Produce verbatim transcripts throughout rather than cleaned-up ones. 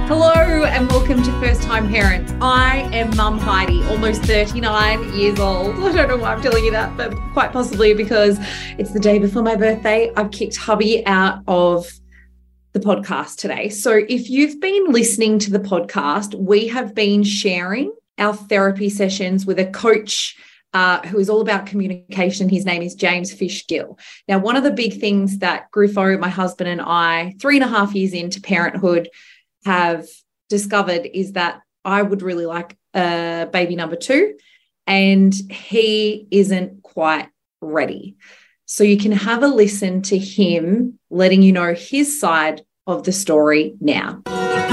Hello and welcome to First Time Parents. I am Mum Heidi, almost thirty-nine years old. I don't know why I'm telling you that, but quite possibly because it's the day before my birthday. I've kicked hubby out of the podcast today. So if you've been listening to the podcast, we have been sharing our therapy sessions with a coach uh, who is all about communication. His name is James Fishgill. Now, one of the big things that Griffo, my husband, and I, three and a half years into parenthood, have discovered is that I would really like a baby number two, and he isn't quite ready. So you can have a listen to him letting you know his side of the story now.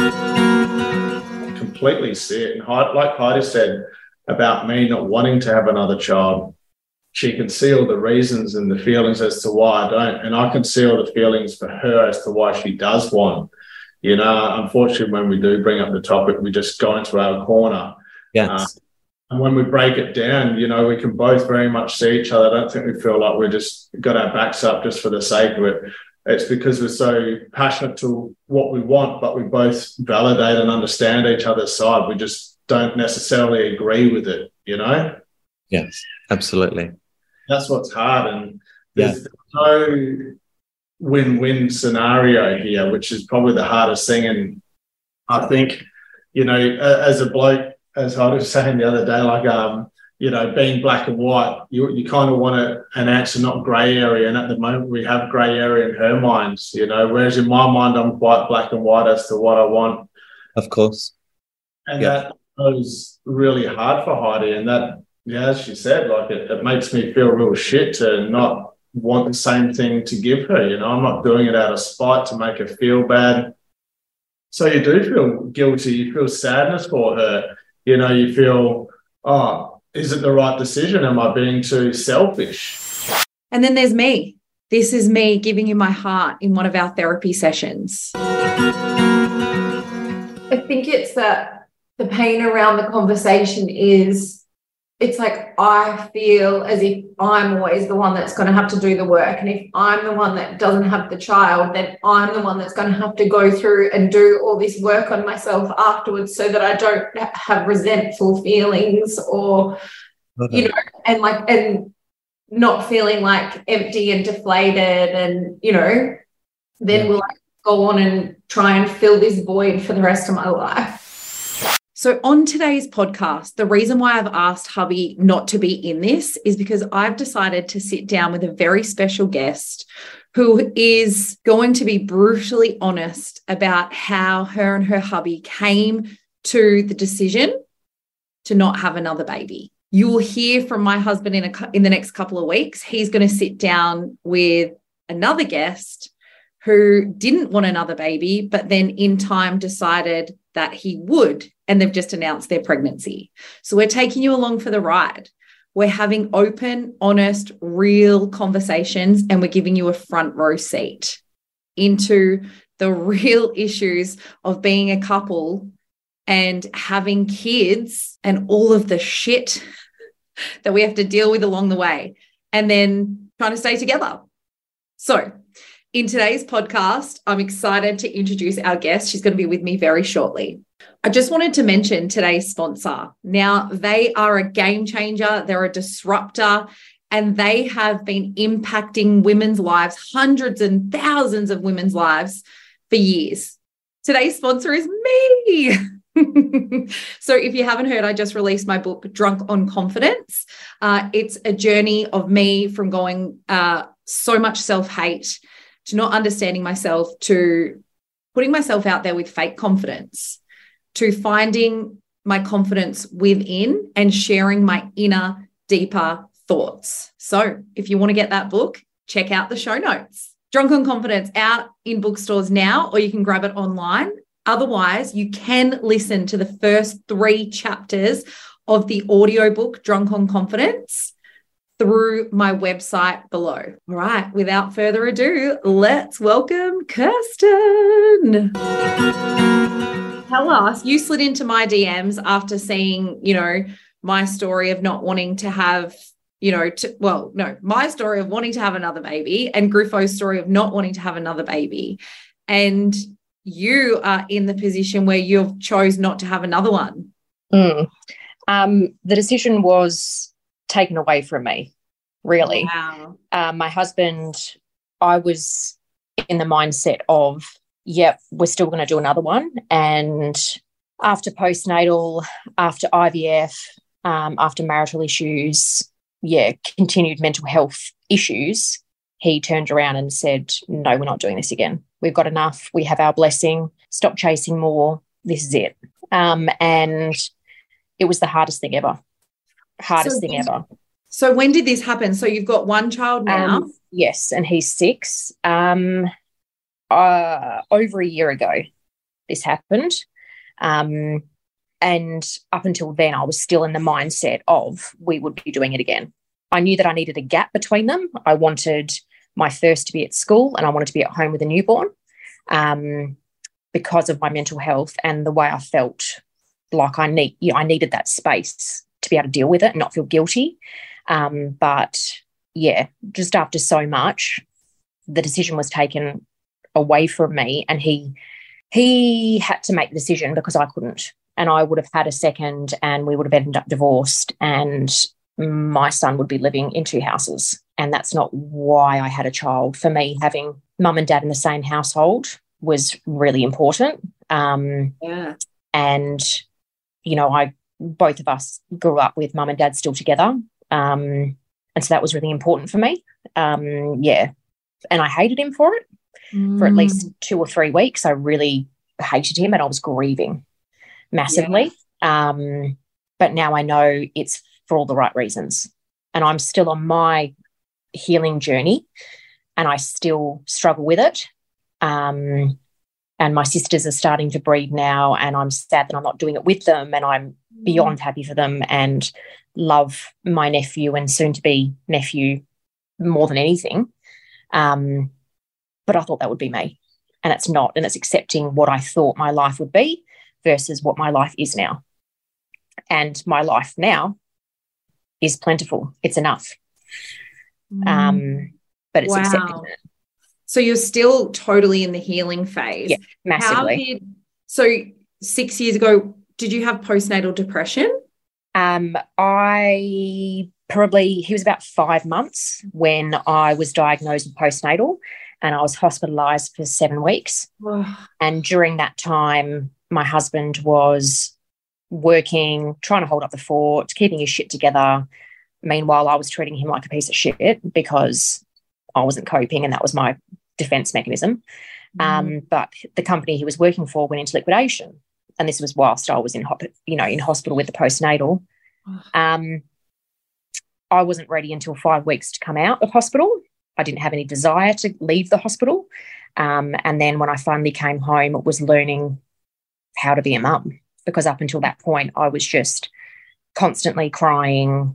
Completely see it. And like Heidi said about me not wanting to have another child, she can see all the reasons and the feelings as to why I don't. And I can see all the feelings for her as to why she does want. You know, unfortunately, when we do bring up the topic, we just go into our corner. Yes. Uh, and when we break it down, you know, we can both very much see each other. I don't think we feel like we're just got our backs up just for the sake of it. It's because we're so passionate to what we want, but we both validate and understand each other's side. We just don't necessarily agree with it, you know? Yes, absolutely. That's what's hard. And there's Yeah. no win-win scenario here, which is probably the hardest thing. And I think, you know, as a bloke, as I was saying the other day, like, um, you know, being black and white, you you kind of want a, an answer, not grey area. And at the moment we have grey area in her mind, you know, whereas in my mind, I'm quite black and white as to what I want. Of course. And Yeah. that was really hard for Heidi. And that, yeah, as she said, like it, it makes me feel real shit to not want the same thing to give her. You know, I'm not doing it out of spite to make her feel bad. So you do feel guilty. You feel sadness for her. You know, you feel, oh, is it the right decision? Am I being too selfish? And then there's me. This is me giving you my heart in one of our therapy sessions. I think it's that the pain around the conversation is, it's like I feel as if I'm always the one that's going to have to do the work. And if I'm the one that doesn't have the child, then I'm the one that's going to have to go through and do all this work on myself afterwards so that I don't have resentful feelings or, Okay. you know, and like, and not feeling like empty and deflated. And, you know, then Yeah. we'll like go on and try and fill this void for the rest of my life. So on today's podcast, the reason why I've asked hubby not to be in this is because I've decided to sit down with a very special guest who is going to be brutally honest about how her and her hubby came to the decision to not have another baby. You will hear from my husband in, a, in the next couple of weeks. He's going to sit down with another guest who didn't want another baby, but then in time decided that he would, and they've just announced their pregnancy. So we're taking you along for the ride. We're having open, honest, real conversations, and we're giving you a front row seat into the real issues of being a couple and having kids and all of the shit that we have to deal with along the way, and then trying to stay together. So in today's podcast, I'm excited to introduce our guest. She's going to be with me very shortly. I just wanted to mention today's sponsor. Now, they are a game changer. They're a disruptor, and they have been impacting women's lives, hundreds and thousands of women's lives for years. Today's sponsor is me. So if you haven't heard, I just released my book, Drunk on Confidence. Uh, it's a journey of me from going uh, so much self-hate to not understanding myself, to putting myself out there with fake confidence, to finding my confidence within and sharing my inner, deeper thoughts. So if you want to get that book, check out the show notes. Drunk on Confidence out in bookstores now, or you can grab it online. Otherwise, you can listen to the first three chapters of the audiobook, Drunk on Confidence, through my website below. All right, without further ado, let's welcome Kirsten. Tell us, you slid into my D Ms after seeing, you know, my story of not wanting to have, you know, to, well, no, my story of wanting to have another baby and Griffo's story of not wanting to have another baby. And you are in the position where you've chose not to have another one? Mm. Um, the decision was taken away from me, really. Wow. Uh, my husband, I was in the mindset of, yep, we're still going to do another one. And after postnatal, after I V F, um, after marital issues, yeah, continued mental health issues, he turned around and said, no, we're not doing this again. We've got enough. We have our blessing. Stop chasing more. This is it. Um, and it was the hardest thing ever. Hardest So thing did- ever. So when did this happen? So you've got one child now. Um, yes, and he's six. Um, uh, over a year ago, this happened. Um, and up until then, I was still in the mindset of we would be doing it again. I knew that I needed a gap between them. I wanted my first to be at school and I wanted to be at home with a newborn, um, because of my mental health and the way I felt like I need, you know, I needed that space to be able to deal with it and not feel guilty. Um, but yeah, just after so much, the decision was taken away from me, and he he had to make the decision because I couldn't. And I would have had a second, and we would have ended up divorced, and my son would be living in two houses. And that's not why I had a child. For me, having mum and dad in the same household was really important. Um, Yeah. and you know, I both of us grew up with mum and dad still together. Um, and so that was really important for me. Um, yeah. And I hated him for it. Mm. For at least two or three weeks, I really hated him and I was grieving massively. Um, but now I know it's for all the right reasons. And I'm still on my healing journey and I still struggle with it. Um, and my sisters are starting to breed now, and I'm sad that I'm not doing it with them, and I'm beyond happy for them and love my nephew and soon-to-be nephew more than anything. Um, but I thought that would be me, and it's not. And it's accepting what I thought my life would be versus what my life is now. And my life now is plentiful. It's enough. Mm. Um, but it's Wow. accepting it. So you're still totally in the healing phase. Yeah, massively. How did, so six years ago, did you have postnatal depression? Um, I probably, he was about five months when I was diagnosed with postnatal, and I was hospitalised for seven weeks. And during that time, my husband was working, trying to hold up the fort, keeping his shit together. Meanwhile, I was treating him like a piece of shit because I wasn't coping, and that was my defence mechanism. Mm. Um, but the company he was working for went into liquidation, and this was whilst I was in, you know, in hospital with the postnatal. Um, I wasn't ready until five weeks to come out of hospital. I didn't have any desire to leave the hospital. Um, and then when I finally came home, it was learning how to be a mum, because up until that point, I was just constantly crying,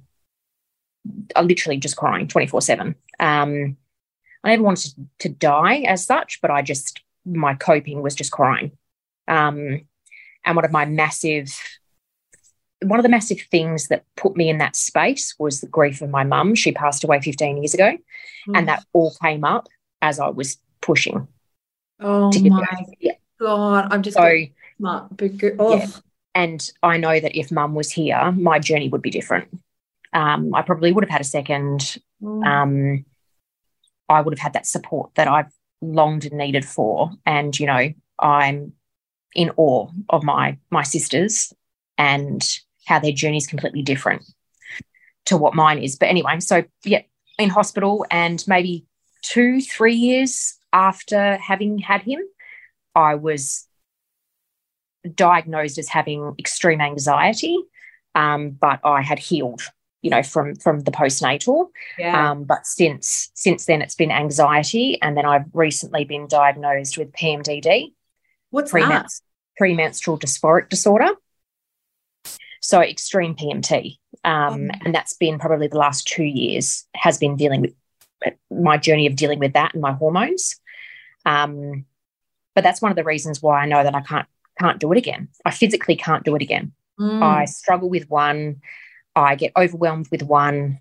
I literally just crying twenty-four seven. Um, I never wanted to, to die as such, but I just, my coping was just crying. Um, and one of my massive, one of the massive things that put me in that space was the grief of my mum. She passed away fifteen years ago, mm. and that all came up as I was pushing. Oh my yeah. God, I'm just so, smart. Oh. Yeah. And I know that if mum was here, my journey would be different. Um, I probably would have had a second. Mm. Um, I would have had that support that I've longed and needed for. And, you know, I'm in awe of my my sisters and how their journey is completely different to what mine is. But anyway, so, yeah, in hospital, and maybe two, three years after having had him, I was diagnosed as having extreme anxiety, um, but I had healed, you know, from from the postnatal. Yeah. Um, but since since then, it's been anxiety, and then I've recently been diagnosed with P M D D. What's premen- that? Premenstrual dysphoric disorder. So extreme P M T, um, mm. and that's been probably the last two years has been dealing with my journey of dealing with that and my hormones. Um, but that's one of the reasons why I know that I can't can't do it again. I physically can't do it again. Mm. I struggle with one. I get overwhelmed with one.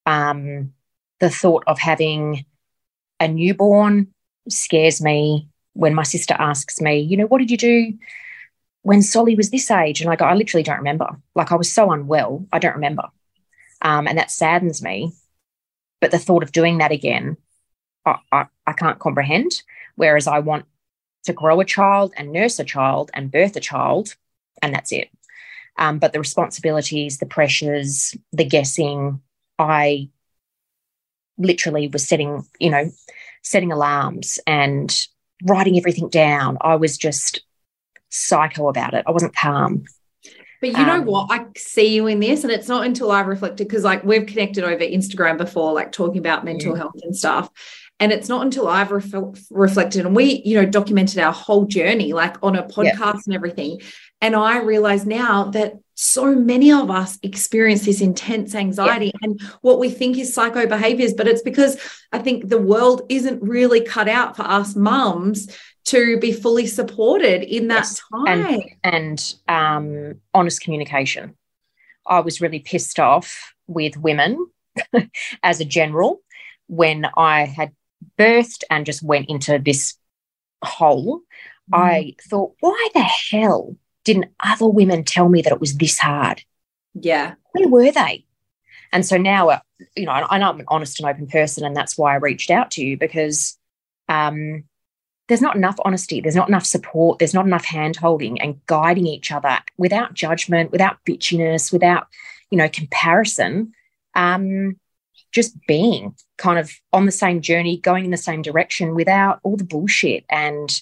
Um, the thought of having a newborn scares me. when my sister asks me, you know, what did you do when Solly was this age? And I go, I literally don't remember. Like, I was so unwell, I don't remember. Um, and that saddens me. But the thought of doing that again, I, I, I can't comprehend. Whereas I want to grow a child and nurse a child and birth a child, and that's it. Um, but the responsibilities, the pressures, the guessing, I literally was setting, you know, setting alarms and writing everything down. I was just psycho about it. I wasn't calm. But you know um, what? I see you in this, and it's not until I've reflected, because like we've connected over Instagram before, like talking about mental yeah. health and stuff. And it's not until I've ref- reflected and we, you know, documented our whole journey, like on a podcast yeah. and everything. And I realize now that so many of us experience this intense anxiety yeah. and what we think is psycho behaviors, but it's because I think the world isn't really cut out for us mums to be fully supported in that yes. time. And, and um, honest communication. I was really pissed off with women as a general when I had birthed and just went into this hole. Mm. I thought, why the hell didn't other women tell me that it was this hard? Yeah. Where were they? And so now, uh, you know, I know I'm an honest and open person, and that's why I reached out to you, because um, there's not enough honesty, there's not enough support, there's not enough hand-holding and guiding each other without judgment, without bitchiness, without, you know, comparison, um, just being kind of on the same journey, going in the same direction without all the bullshit. And,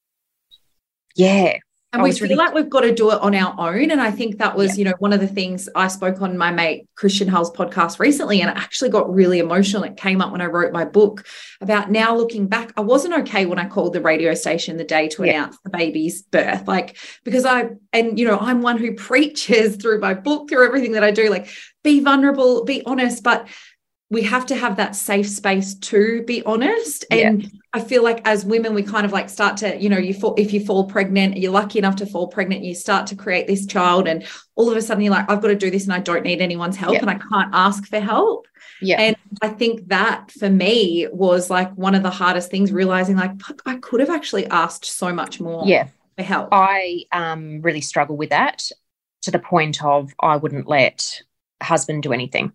yeah. And we feel really- like we've got to do it on our own. And I think that was, yeah. you know, one of the things I spoke on my mate Christian Hull's podcast recently, and it actually got really emotional. It came up when I wrote my book about now looking back. I wasn't okay when I called the radio station the day to yeah. announce the baby's birth, like, because I, and, you know, I'm one who preaches through my book, through everything that I do, like, be vulnerable, be honest, but we have to have that safe space to be honest. And yeah. I feel like as women, we kind of like start to, you know, you fall, if you fall pregnant, you're lucky enough to fall pregnant, you start to create this child, and all of a sudden you're like, I've got to do this and I don't need anyone's help yeah. and I can't ask for help. Yeah. And I think that for me was like one of the hardest things, realizing like, fuck, I could have actually asked so much more yeah. for help. I um, really struggle with that, to the point of I wouldn't let husband do anything.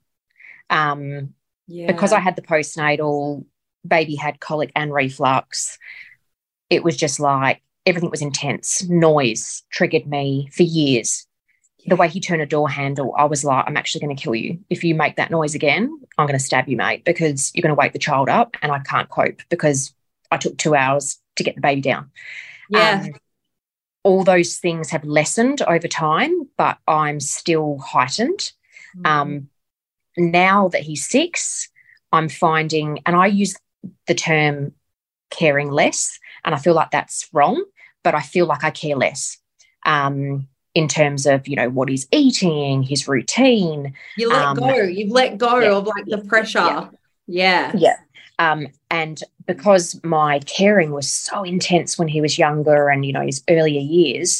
Um, Yeah. Because I had the postnatal, baby had colic and reflux, it was just like everything was intense. Noise triggered me for years. Yeah. The way he turned a door handle, I was like, I'm actually going to kill you. If you make that noise again, I'm going to stab you, mate, because you're going to wake the child up, and I can't cope because I took two hours to get the baby down. Yeah. Um, all those things have lessened over time, but I'm still heightened. Mm. Um, Now that he's six, I'm finding, and I use the term caring less, and I feel like that's wrong, but I feel like I care less um, in terms of, you know, what he's eating, his routine. You let um, go. You've let go yeah, of like the pressure. Yeah. Yeah. yeah. Um, and because my caring was so intense when he was younger and, you know, his earlier years,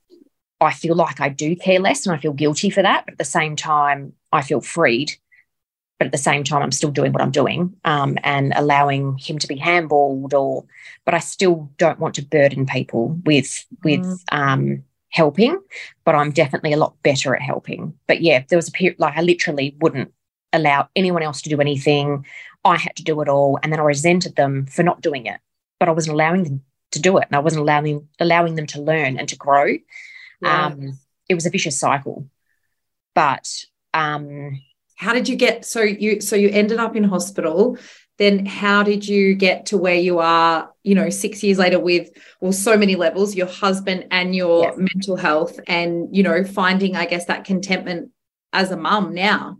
I feel like I do care less, and I feel guilty for that. But at the same time, I feel freed. But at the same time, I'm still doing what I'm doing um, and allowing him to be handballed, or, but I still don't want to burden people with, with mm. um, helping, but I'm definitely a lot better at helping. But yeah, there was a period, like I literally wouldn't allow anyone else to do anything. I had to do it all. And then I resented them for not doing it, but I wasn't allowing them to do it. And I wasn't allowing, allowing them to learn and to grow. Yeah. Um, it was a vicious cycle, but, um, how did you get, so you, so you ended up in hospital, then how did you get to where you are, you know, six years later with, well, so many levels, your husband and your yes. mental health, and, you know, finding, I guess, that contentment as a mum now?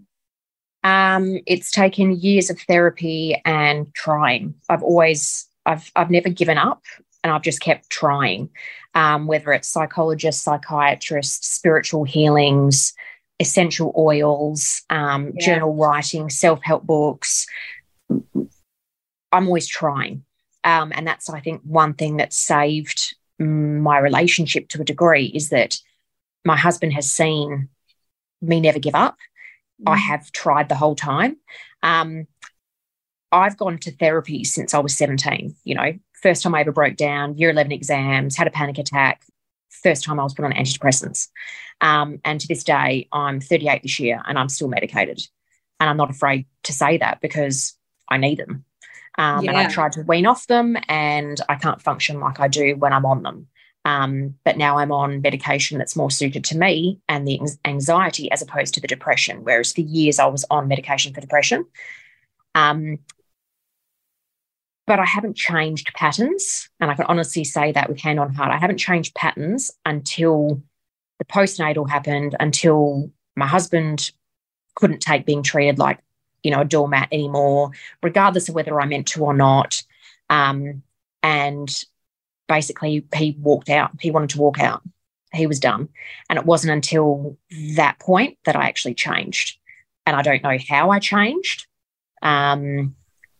Um, it's taken years of therapy and trying. I've always, I've, I've never given up, and I've just kept trying, um, whether it's psychologists, psychiatrists, spiritual healings, essential oils, um, yeah. journal writing, self-help books. I'm always trying. Um, and that's, I think, one thing that saved my relationship to a degree, is that my husband has seen me never give up. Mm. I have tried the whole time. Um, I've gone to therapy since I was seventeen, you know, first time I ever broke down, year eleven exams, had a panic attack, first time I was put on antidepressants. Um, and to this day, I'm thirty-eight this year and I'm still medicated. And I'm not afraid to say that because I need them. Um, yeah. And I've tried to wean off them and I can't function like I do when I'm on them. Um, but now I'm on medication that's more suited to me and the anxiety as opposed to the depression, whereas for years I was on medication for depression. Um, but I haven't changed patterns, and I can honestly say that with hand on heart. I haven't changed patterns until the postnatal happened, until my husband couldn't take being treated like, you know, a doormat anymore, regardless of whether I meant to or not. Um, and basically he walked out. He wanted to walk out. He was done. And it wasn't until that point that I actually changed. And I don't know how I changed, um,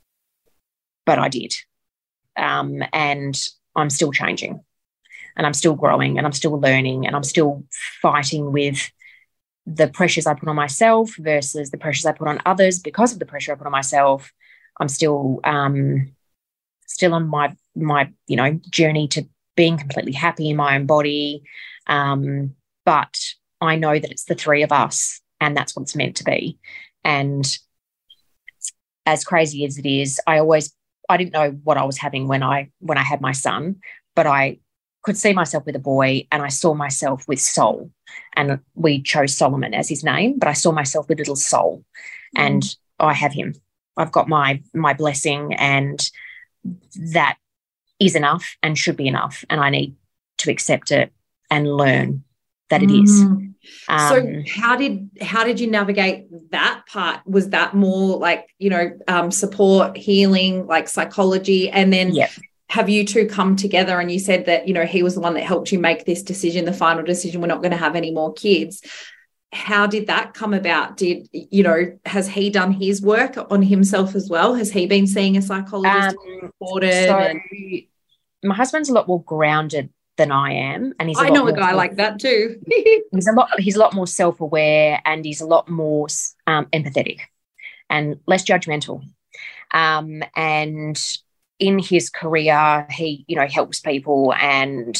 but I did. Um, and I'm still changing, and I'm still growing, and I'm still learning, and I'm still fighting with the pressures I put on myself versus the pressures I put on others. Because of the pressure I put on myself, I'm still um, still on my my you know journey to being completely happy in my own body. Um, but I know that it's the three of us, and that's what it's meant to be. And as crazy as it is, I always I didn't know what I was having when I when I had my son, but I could see myself with a boy, and I saw myself with Soul, and we chose Solomon as his name, but I saw myself with little Soul, mm. and I have him. I've got my my blessing, and that is enough and should be enough, and I need to accept it and learn that it is. Mm. Um, so how did how did you navigate that part? Was that more like, you know, um, support, healing, like psychology, and then yep. have you two come together? And you said that, you know, he was the one that helped you make this decision, the final decision, we're not going to have any more kids. How did that come about? Did, you know, has he done his work on himself as well? Has he been seeing a psychologist? Um, so and- my husband's a lot more grounded than I am, and he's a I lot know a more guy like that too. he's a lot he's a lot more self-aware, and he's a lot more um, empathetic and less judgmental. Um, and in his career, he, you know, helps people, and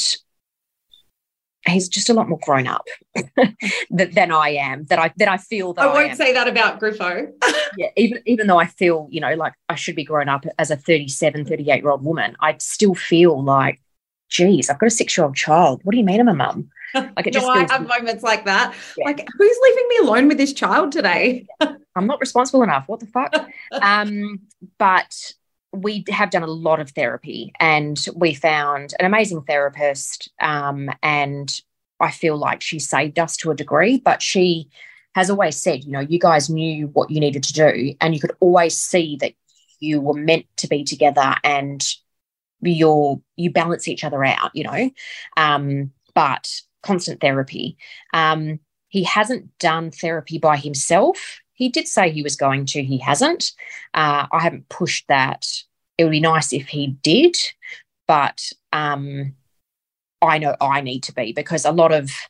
he's just a lot more grown up than I am, that I that I feel that I won't I am. say that about Griffo. Yeah, even even though I feel, you know, like I should be grown up as a thirty-seven, thirty-eight-year-old woman, I still feel like, geez, I've got a six-year-old child. What do you mean I'm a mum? Like it just no, feels, I have moments like that. Yeah. Like, who's leaving me alone with this child today? I'm not responsible enough. What the fuck? um, but we have done a lot of therapy, and we found an amazing therapist, um, and I feel like she saved us to a degree, but she has always said, you know, you guys knew what you needed to do, and you could always see that you were meant to be together, and you're, you balance each other out, you know, um, but constant therapy. Um, he hasn't done therapy by himself. He did say he was going to, he hasn't. Uh, I haven't pushed that. It would be nice if he did, but um, I know I need to be, because a lot of,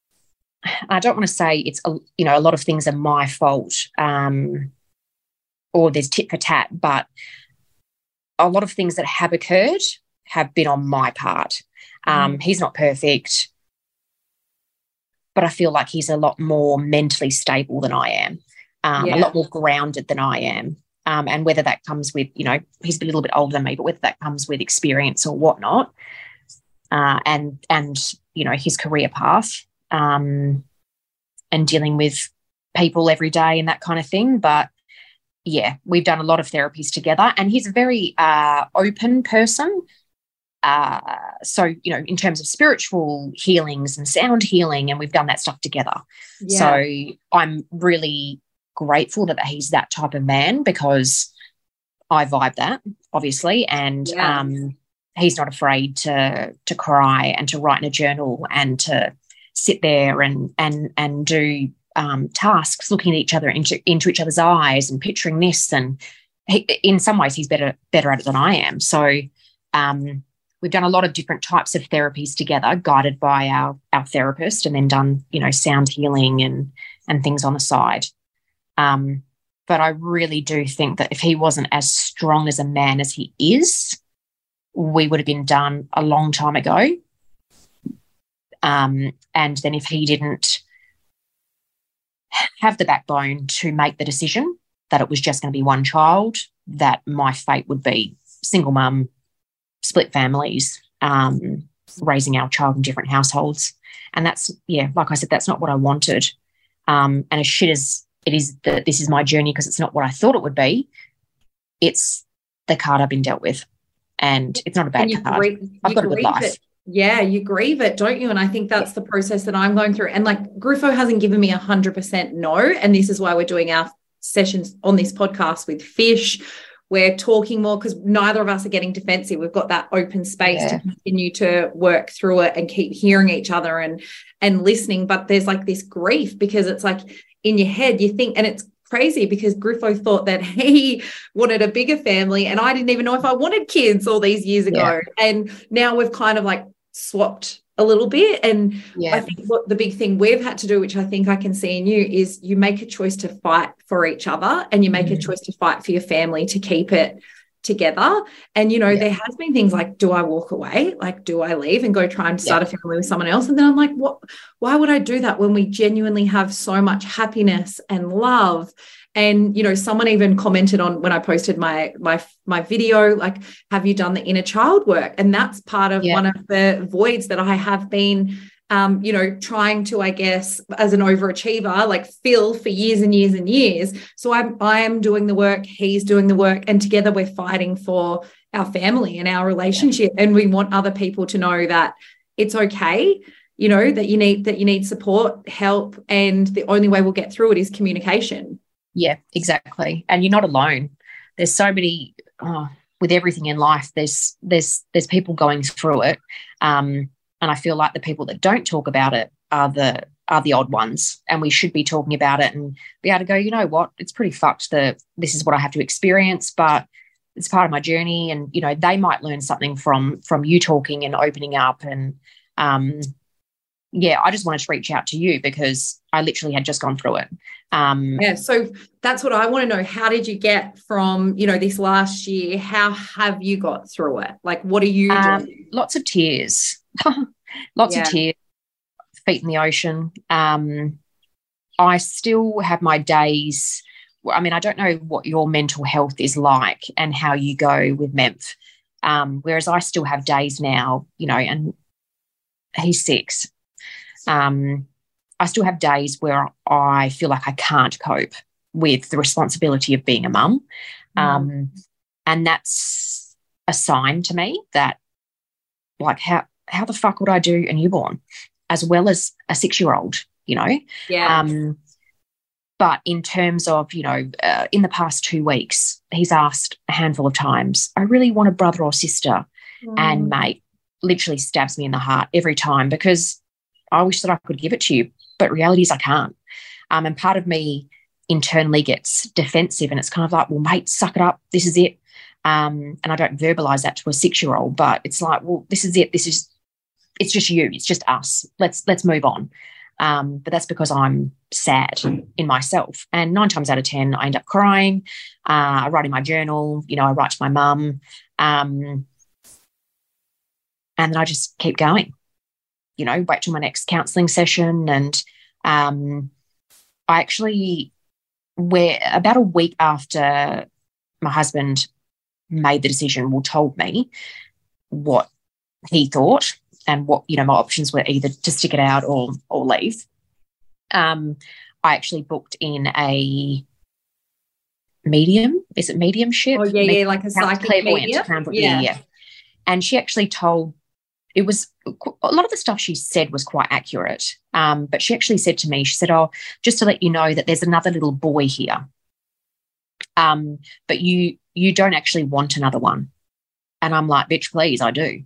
I don't want to say it's, a, you know, a lot of things are my fault, um, or there's tit for tat, but a lot of things that have occurred have been on my part. Um, mm. He's not perfect, but I feel like he's a lot more mentally stable than I am, um, yeah. a lot more grounded than I am. Um, and whether that comes with, you know, he's a little bit older than me, but whether that comes with experience or whatnot, uh, and, and, you know, his career path, um, and dealing with people every day and that kind of thing. But yeah, we've done a lot of therapies together, and he's a very uh, open person. Uh, so, you know, in terms of spiritual healings and sound healing, and we've done that stuff together. Yeah. So I'm really grateful that he's that type of man, because I vibe that, obviously, and yeah. um, he's not afraid to to cry and to write in a journal and to sit there and and and do um, tasks, looking at each other into into each other's eyes and picturing this. And he, in some ways, he's better better at it than I am. So um, we've done a lot of different types of therapies together, guided by our our therapist, and then done, you know, sound healing and and things on the side. Um, but I really do think that if he wasn't as strong as a man as he is, we would have been done a long time ago. Um, and then if he didn't have the backbone to make the decision that it was just going to be one child, that my fate would be single mum, split families, um, raising our child in different households. And that's, yeah, like I said, that's not what I wanted. Um, and as shit as it is that this is my journey because it's not what I thought it would be, it's the card I've been dealt with. And it's not a bad card. Grieve, I've got a good life. It. Yeah, you grieve it, don't you? And I think that's yeah. the process that I'm going through. And like Griffo hasn't given me one hundred percent no. And this is why we're doing our sessions on this podcast with Fish. We're talking more because neither of us are getting defensive. We've got that open space yeah. to continue to work through it and keep hearing each other and and listening. But there's like this grief because it's like in your head you think, and it's crazy because Griffo thought that he wanted a bigger family and I didn't even know if I wanted kids all these years ago. Yeah. And now we've kind of like swapped a little bit. And yeah. I think what the big thing we've had to do, which I think I can see in you, is you make a choice to fight for each other and you make mm. a choice to fight for your family to keep it together. And, you know, yeah. there has been things like, do I walk away? Like, do I leave and go try and start yeah. a family with someone else? And then I'm like, what, why would I do that when we genuinely have so much happiness and love? And, you know, someone even commented on when I posted my, my, my video, like, have you done the inner child work? And that's part of yeah. one of the voids that I have been, um, you know, trying to, I guess, as an overachiever, like fill for years and years and years. So I'm, I am doing the work, he's doing the work, and together we're fighting for our family and our relationship. Yeah. And we want other people to know that it's okay, you know, that you need, that you need support, help. And the only way we'll get through it is communication. Yeah, exactly. And you're not alone. There's so many, oh, with everything in life, there's there's there's people going through it. Um, and I feel like the people that don't talk about it are the are the odd ones. And we should be talking about it and be able to go, you know what, it's pretty fucked that this is what I have to experience, but it's part of my journey. And, you know, they might learn something from from you talking and opening up. And um yeah, I just wanted to reach out to you because I literally had just gone through it. Um, yeah, so that's what I want to know. How did you get from, you know, this last year? How have you got through it? Like, what are you um, doing? Lots of tears, lots yeah. of tears, feet in the ocean. Um, I still have my days. I mean, I don't know what your mental health is like and how you go with Memph. Um, whereas I still have days now, you know, and he's six. Um, I still have days where I feel like I can't cope with the responsibility of being a mum. Mm. Um, and that's a sign to me that, like, how, how the fuck would I do a newborn as well as a six-year-old, you know? Yeah. Um, but in terms of, you know, uh, in the past two weeks, he's asked a handful of times, I really want a brother or sister. Mm. And, mate, literally stabs me in the heart every time because I wish that I could give it to you, but reality is I can't. Um, and part of me internally gets defensive and it's kind of like, well, mate, suck it up. This is it. Um, and I don't verbalise that to a six-year-old, but it's like, well, this is it. This is, it's just you. It's just us. Let's, let's move on. Um, but that's because I'm sad in myself. And nine times out of ten, I end up crying. Uh, I write in my journal, you know, I write to my mum. Um, and then I just keep going. You know, wait till my next counselling session. And um, I actually, where about a week after my husband made the decision, well, told me what he thought and what, you know, my options were either to stick it out or or leave. Um, I actually booked in a medium. Is it mediumship? Oh, yeah, medium, yeah, like a psychic medium. Yeah. yeah. And she actually told, it was a lot of the stuff she said was quite accurate. Um, but she actually said to me, she said, oh, just to let you know that there's another little boy here. Um, but you you don't actually want another one. And I'm like, bitch, please, I do.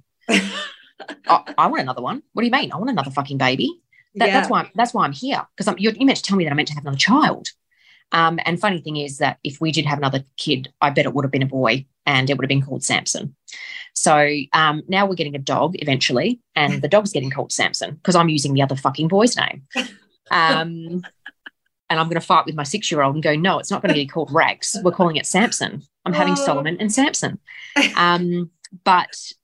I, I want another one. What do you mean? I want another fucking baby. That, yeah. That's why I'm, that's why I'm here. Because you're, you're meant to tell me that I'm meant to have another child. Um, and funny thing is that if we did have another kid, I bet it would have been a boy and it would have been called Samson. So um, now we're getting a dog eventually, and the dog's getting called Samson because I'm using the other fucking boy's name. Um, and I'm going to fight with my six-year-old and go, no, it's not going to be called Rags. We're calling it Samson. I'm having oh. Solomon and Samson. Um, but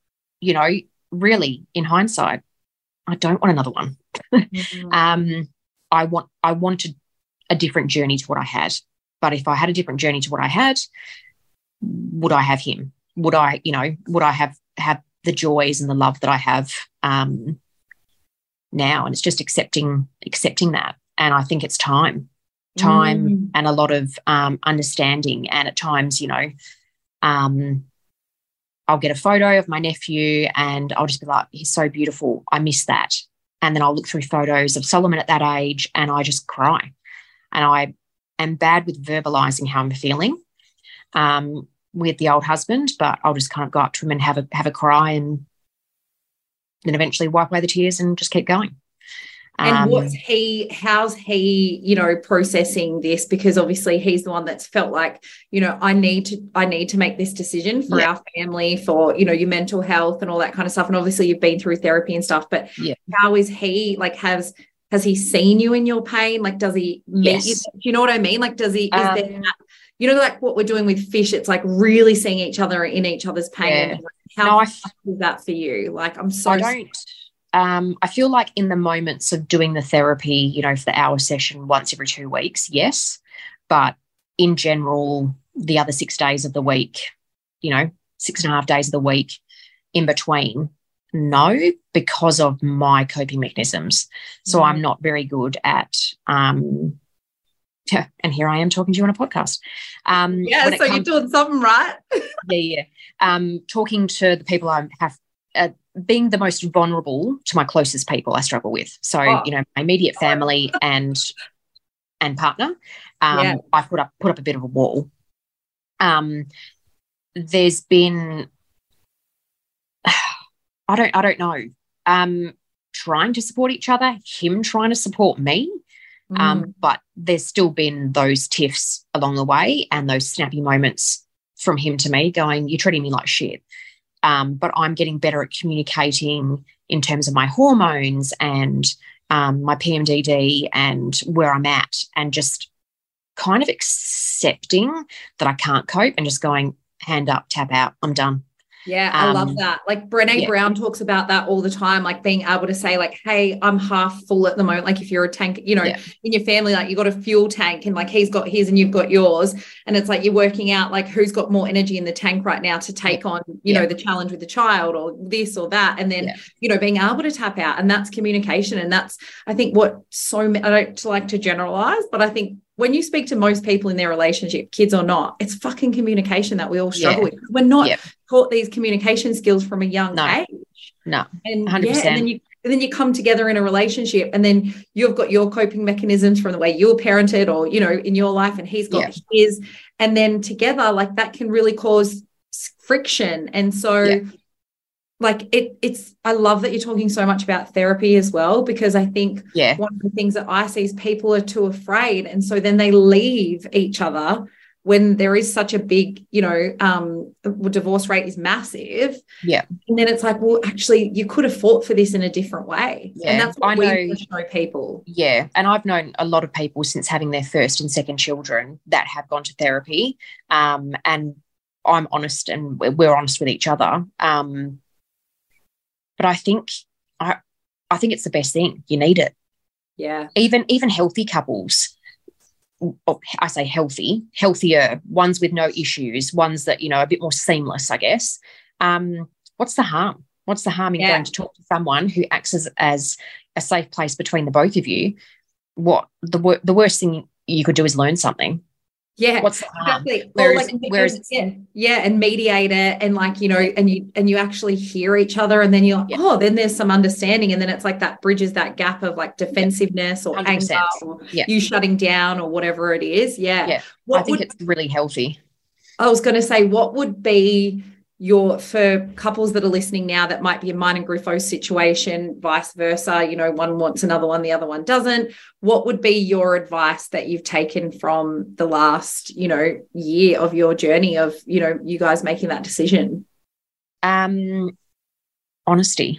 you know, really, in hindsight, I don't want another one. Mm-hmm. um, I want I wanted a different journey to what I had. But if I had a different journey to what I had, would I have him? Would I, you know, would I have have the joys and the love that I have um, now? And it's just accepting accepting that. And I think it's time, time mm. and a lot of um, understanding. And at times, you know, um, I'll get a photo of my nephew and I'll just be like, he's so beautiful. I miss that. And then I'll look through photos of Solomon at that age and I just cry. And I am bad with verbalising how I'm feeling um, with the old husband, but I'll just kind of go up to him and have a have a cry and then eventually wipe away the tears and just keep going. And um, what's he, how's he, you know, processing this? Because obviously he's the one that's felt like, you know, I need to, I need to make this decision for yeah. our family, for, you know, your mental health and all that kind of stuff. And obviously you've been through therapy and stuff, but yeah. how is he, like, has, has he seen you in your pain? Like, does he meet yes. you? Do you know what I mean? Like, does he, is um, there, you know, like what we're doing with Fish, it's like really seeing each other in each other's pain. Yeah. And how no, I, is that for you? Like, I'm so I don't. Um, I feel like in the moments of doing the therapy, you know, for the hour session once every two weeks, yes. But in general, the other six days of the week, you know, six and a half days of the week in between, no, because of my coping mechanisms. So mm. I'm not very good at, um, yeah, and here I am talking to you on a podcast. Um, yeah, so you're doing something right. yeah, yeah. Um, talking to the people I have, uh, being the most vulnerable to my closest people I struggle with. So, oh. you know, my immediate family and and partner, um, yeah. I put up put up a bit of a wall. Um, there's been, I don't I don't know, um, trying to support each other, him trying to support me, mm. um, but there's still been those tiffs along the way and those snappy moments from him to me going, you're treating me like shit. Um, but I'm getting better at communicating in terms of my hormones and um, my P M D D and where I'm at, and just kind of accepting that I can't cope and just going, hand up, tap out, I'm done. Yeah, I um, love that. Like Brené yeah. Brown talks about that all the time, like being able to say like, hey, I'm half full at the moment. Like if you're a tank, you know, yeah. in your family, like you got a fuel tank and like he's got his and you've got yours. And it's like you're working out like who's got more energy in the tank right now to take yeah. on, you yeah. know, the challenge with the child or this or that. And then, yeah. you know, being able to tap out, and that's communication. And that's, I think what so, I don't like to generalize, but I think when you speak to most people in their relationship, kids or not, it's fucking communication that we all struggle yeah. with. We're not yeah. taught these communication skills from a young no. age. No, and, one hundred percent. Yeah, and then you and then you come together in a relationship, and then you've got your coping mechanisms from the way you were parented, or you know, in your life, and he's got yeah. his, and then together, like that can really cause friction. And so. Yeah. Like it, it's, I love that you're talking so much about therapy as well, because I think yeah. one of the things that I see is people are too afraid. And so then they leave each other when there is such a big, you know, um, divorce rate is massive. Yeah. And then it's like, well, actually you could have fought for this in a different way. Yeah. And that's what I we know, show people. Yeah. And I've known a lot of people since having their first and second children that have gone to therapy. Um, and I'm honest and we're honest with each other. Um, But I think I I think it's the best thing. You need it. Yeah. Even even healthy couples, oh, I say healthy, healthier, ones with no issues, ones that, you know, are a bit more seamless, I guess. Um, what's the harm? What's the harm in yeah. going to talk to someone who acts as, as a safe place between the both of you? What the wor- the worst thing you could do is learn something. Yeah, what's the harm? Exactly. Whereas, like, whereas and, yeah, yeah, and mediate it, and like you know, and you and you actually hear each other, and then you're like, yeah. oh, then there's some understanding, and then it's like that bridges that gap of like defensiveness or one hundred percent. Anger or yeah. you shutting down or whatever it is. Yeah, yeah. What I think would, it's really healthy. I was going to say, what would be your, for couples that are listening now that might be a mine and Griffo situation, vice versa, you know, one wants another one, the other one doesn't. What would be your advice that you've taken from the last, you know, year of your journey of, you know, you guys making that decision? Um, honesty.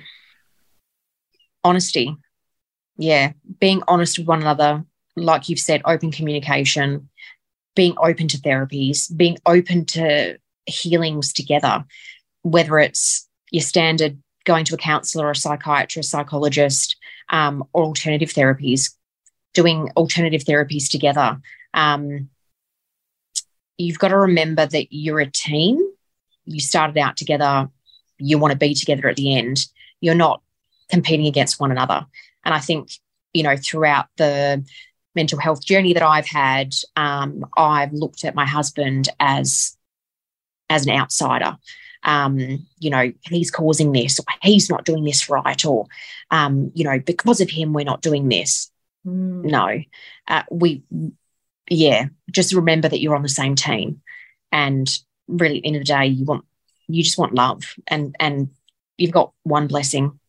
Honesty. Yeah. Being honest with one another, like you've said, open communication, being open to therapies, being open to healings together, whether it's your standard going to a counsellor or a psychiatrist, psychologist, um, or alternative therapies, doing alternative therapies together. Um, you've got to remember that you're a team. You started out together. You want to be together at the end. You're not competing against one another. And I think, you know, throughout the mental health journey that I've had, um, I've looked at my husband as, as an outsider. Um, you know, he's causing this, or he's not doing this right, or, um, you know, because of him, we're not doing this. Mm. No, uh, we, yeah, just remember that you're on the same team. And really, at the end of the day, you want, you just want love, and, and you've got one blessing.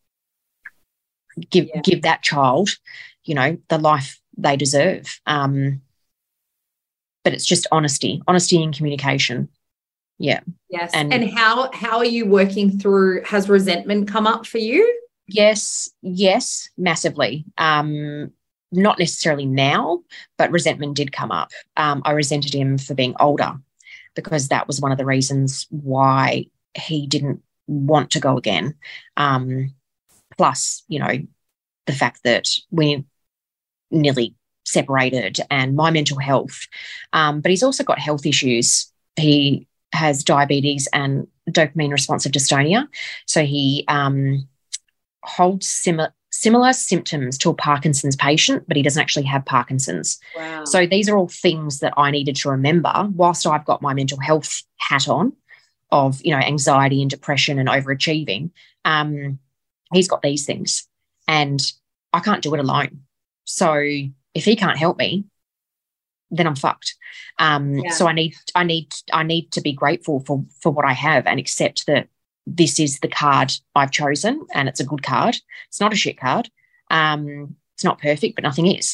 Give, yeah. give that child, you know, the life they deserve. Um, but it's just honesty, honesty and communication. Yeah. Yes. And, and how how are you working through, has resentment come up for you? Yes, yes, massively. Um, not necessarily now, but resentment did come up. Um, I resented him for being older, because that was one of the reasons why he didn't want to go again. Um, plus, you know, the fact that we nearly separated, and my mental health. Um, but he's also got health issues. He has diabetes and dopamine responsive dystonia. So he um, holds similar similar symptoms to a Parkinson's patient, but he doesn't actually have Parkinson's. Wow. So these are all things that I needed to remember whilst I've got my mental health hat on of, you know, anxiety and depression and overachieving. Um, he's got these things, and I can't do it alone. So if he can't help me, then I'm fucked. Um, yeah. So I need, I need, I need to be grateful for for what I have, and accept that this is the card I've chosen, and it's a good card. It's not a shit card. Um, it's not perfect, but nothing is.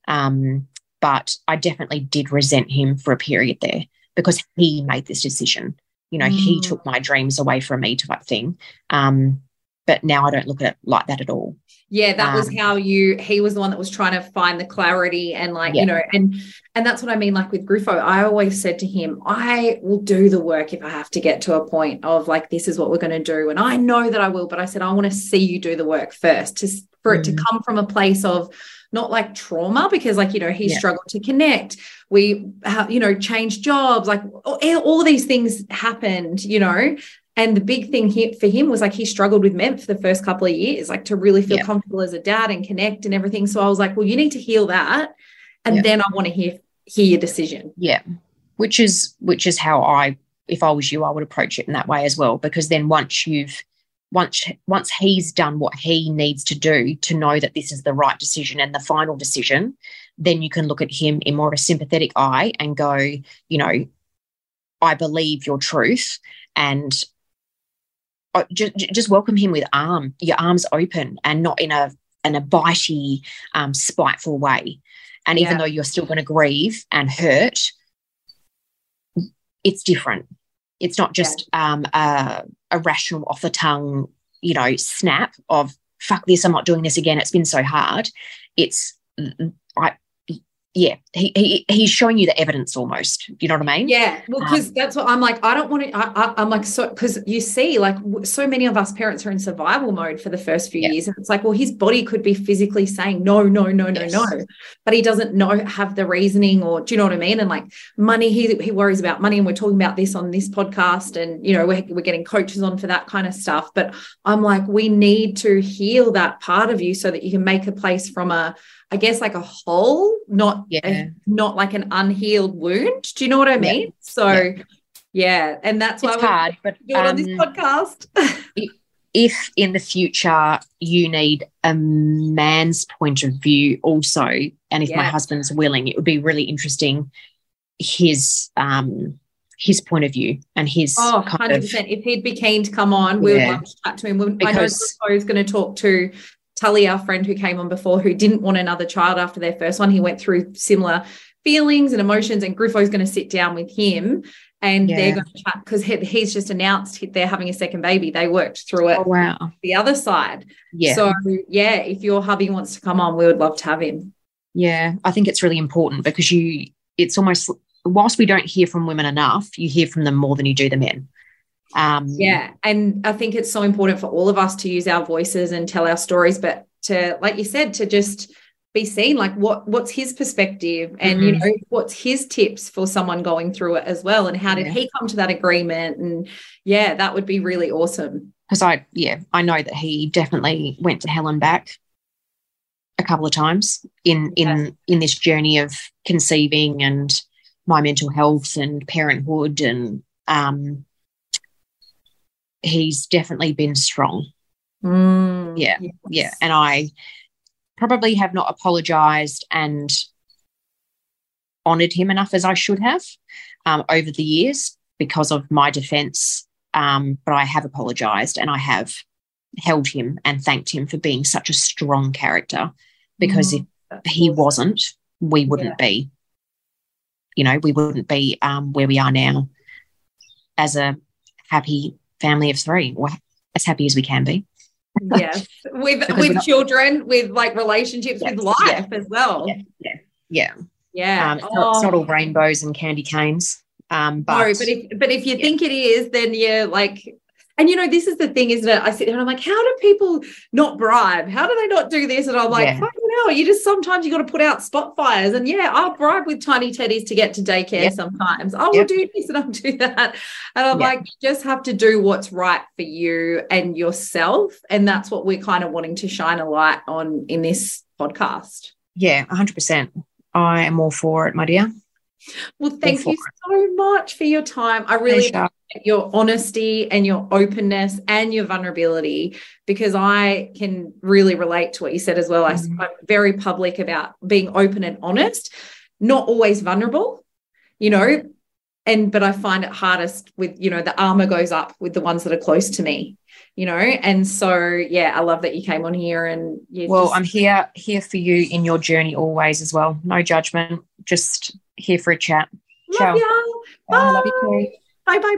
Um, but I definitely did resent him for a period there, because he made this decision. You know, mm. he took my dreams away from me, type thing. Um, but now I don't look at it like that at all. Yeah, that um, was how you, he was the one that was trying to find the clarity, and like, yeah. you know, and, and that's what I mean, like with Griffo, I always said to him, I will do the work if I have to get to a point of like, this is what we're going to do. And I know that I will, but I said, I want to see you do the work first, to, for mm. it to come from a place of not like trauma, because like, you know, he yeah. struggled to connect. We, have, you know, changed jobs, like all, all of these things happened, you know. And the big thing here for him was like, he struggled with men for the first couple of years, like to really feel yeah. comfortable as a dad and connect and everything. So I was like, well, you need to heal that. And yeah. then I want to hear, hear your decision. Yeah. Which is, which is how I, if I was you, I would approach it in that way as well. Because then once you've, once, once he's done what he needs to do to know that this is the right decision and the final decision, then you can look at him in more of a sympathetic eye and go, you know, I believe your truth, and Just, just welcome him with arm, your arms open, and not in a in a bitey, um, spiteful way. And yeah. even though you're still going to grieve and hurt, it's different. It's not just yeah. um, a, a rational, off the tongue, you know, snap of "fuck this, I'm not doing this again. It's been so hard." It's I. Yeah, he, he he's showing you the evidence almost. You know what I mean? Yeah, well, because um, that's what I'm like. I don't want to. I, I, I'm like, so because you see, like, so many of us parents are in survival mode for the first few yeah. years, and it's like, well, his body could be physically saying no, no, no, no, yes. no, but he doesn't know have the reasoning, or do you know what I mean? And like money, he he worries about money, and we're talking about this on this podcast, and you know, we're we're getting coaches on for that kind of stuff. But I'm like, we need to heal that part of you so that you can make a place from a, I guess, like a hole, not yeah. a, not like an unhealed wound. Do you know what I mean? Yeah. So, yeah. yeah, and that's why it's we're hard, but doing um, on this podcast. If in the future you need a man's point of view also, and if yeah. my husband's willing, it would be really interesting his um his point of view and his oh, kind one hundred percent. Of, if he'd be keen to come on, we yeah. would love to chat to him. We, because, I know he's going to talk to Tully, our friend who came on before, who didn't want another child after their first one. He went through similar feelings and emotions, and Griffo's going to sit down with him, and yeah. they're going to chat, because he, he's just announced they're having a second baby. They worked through it. Oh, wow. The other side. Yeah. So, yeah, if your hubby wants to come on, we would love to have him. Yeah, I think it's really important, because you, it's almost, whilst we don't hear from women enough, you hear from them more than you do the men. Um, yeah. And I think it's so important for all of us to use our voices and tell our stories, but to, like you said, to just be seen, like what what's his perspective and, mm-hmm. you know, what's his tips for someone going through it as well. And how did yeah. he come to that agreement? And yeah, that would be really awesome. Because I, yeah, I know that he definitely went to hell and back a couple of times in, in, yeah. in this journey of conceiving and my mental health and parenthood. And um, he's definitely been strong. Mm, yeah. Yes. Yeah. And I probably have not apologised and honoured him enough as I should have um, over the years because of my defence. Um, but I have apologised and I have held him and thanked him for being such a strong character, because mm, if he awesome. wasn't, we wouldn't yeah. be, you know, we wouldn't be um, where we are now as a happy family of three, or as happy as we can be. Yes, with with not, children, with like relationships, yes, with life yeah, as well. Yeah, yeah, yeah. yeah. Um, it's, oh. not, it's not all rainbows and candy canes. Um, but, no, but if but if you yeah. think it is, then you're like, and you know, this is the thing, isn't it? I sit there and I'm like, how do people not bribe? How do they not do this? And I'm like, yeah. fucking hell, you just sometimes you got to put out spot fires. And yeah, I'll bribe with tiny teddies to get to daycare yep. sometimes. I will yep. do this and I'll do that. And I'm yep. like, you just have to do what's right for you and yourself. And that's what we're kind of wanting to shine a light on in this podcast. Yeah, one hundred percent. I am all for it, my dear. Well, thank you so much for your time. I really appreciate your honesty and your openness and your vulnerability, because I can really relate to what you said as well. Mm-hmm. I, I'm very public about being open and honest, not always vulnerable, you know, and but I find it hardest with, you know, the armor goes up with the ones that are close to me, you know. And so, yeah, I love that you came on here and you well, just... I'm here here for you in your journey always as well. No judgment, just here for a chat. Love Ciao. you. Bye. I love you too. Bye, bye,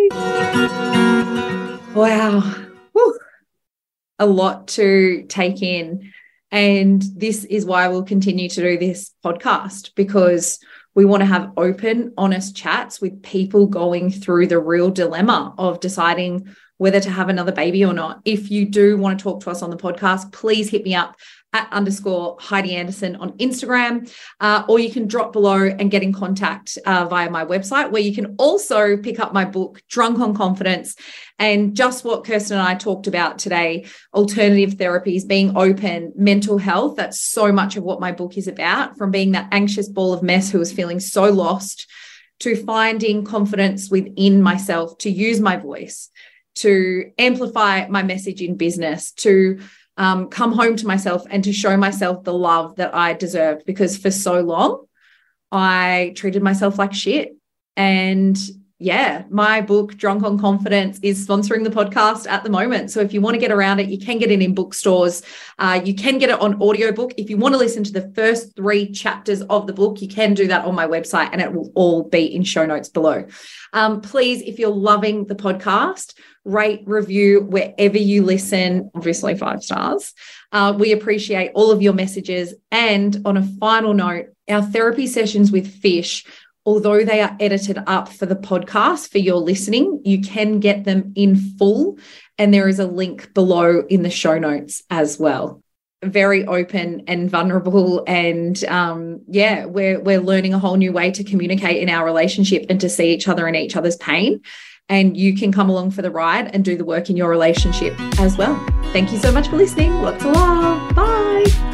bye. Wow. Whew. A lot to take in. And this is why we'll continue to do this podcast, because we want to have open, honest chats with people going through the real dilemma of deciding whether to have another baby or not. If you do want to talk to us on the podcast, please hit me up at underscore Heidi Anderson on Instagram, uh, or you can drop below and get in contact uh, via my website, where you can also pick up my book, Drunk on Confidence, and just what Kirsten and I talked about today, alternative therapies, being open, mental health. That's so much of what my book is about, from being that anxious ball of mess who was feeling so lost to finding confidence within myself, to use my voice, to amplify my message in business, to um, come home to myself and to show myself the love that I deserved, because for so long I treated myself like shit. And yeah, my book, Drunk on Confidence, is sponsoring the podcast at the moment. So if you want to get around it, you can get it in bookstores. Uh, you can get it on audiobook. If you want to listen to the first three chapters of the book, you can do that on my website, and it will all be in show notes below. Um, please, if you're loving the podcast, rate, review wherever you listen, obviously five stars. Uh, we appreciate all of your messages. And on a final note, our therapy sessions with Fish, although they are edited up for the podcast for your listening, you can get them in full. And there is a link below in the show notes as well. Very open and vulnerable. And um, yeah, we're, we're learning a whole new way to communicate in our relationship and to see each other and each other's pain. And you can come along for the ride and do the work in your relationship as well. Thank you so much for listening. Lots of love. Bye.